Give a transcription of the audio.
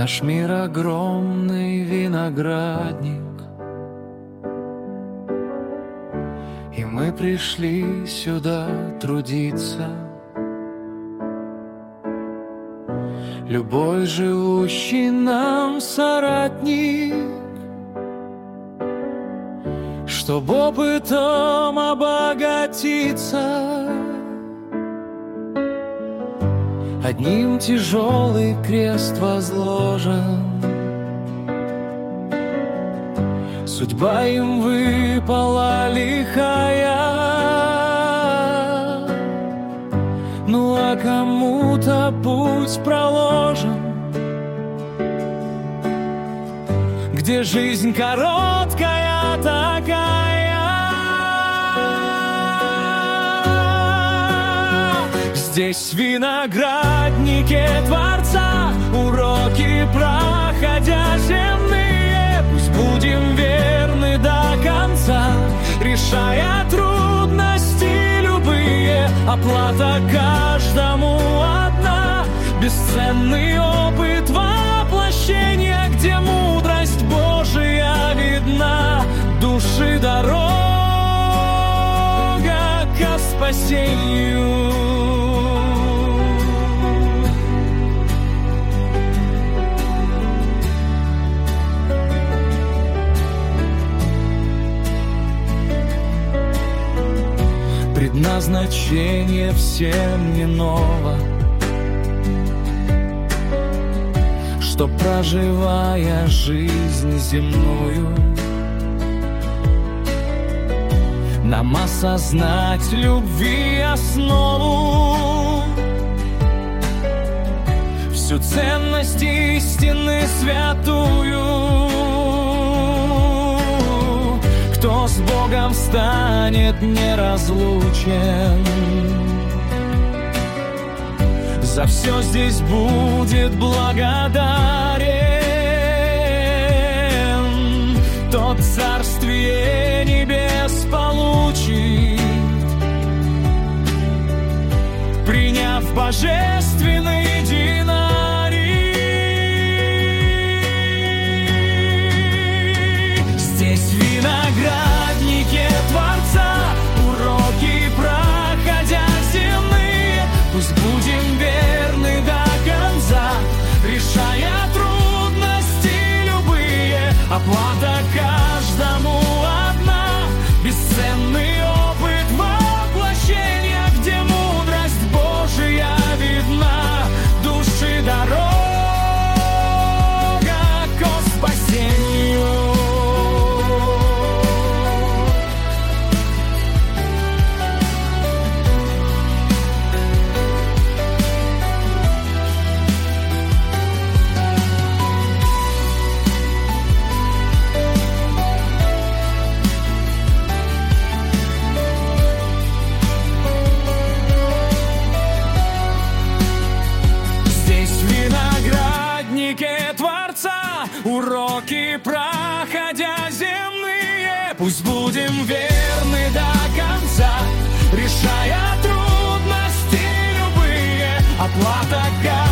Наш мир огромный виноградник, и мы пришли сюда трудиться. Любой живущий нам соратник, чтоб опытом обогатиться. Одним тяжелый крест возложен, судьба им выпала лихая. Ну а кому-то путь проложен, где жизнь короткая такая. Здесь в винограднике Творца уроки проходя земные. Пусть будем верны до конца, решая трудности любые. Оплата каждому одна, бесценный опыт воплощения, где мудрость Божия видна. Души дорога ко спасению. Предназначение всем не ново, что, проживая жизнь земную, нам осознать любви основу, всю ценность истины святую. Кто с Богом станет неразлучен, за все здесь будет благодарен. Тот царствие небес получит, приняв божественный динарий. Здесь в винограднике Творца уроки проходя земные. Пусть будем верны до конца, решая трудности любые. Оплата каждому одна, бесценный опыт воплощения, где мудрость Божия видна. Души дорога ко спасению. Творца уроки проходя земные. Пусть будем верны до конца, решая трудности любые. Оплата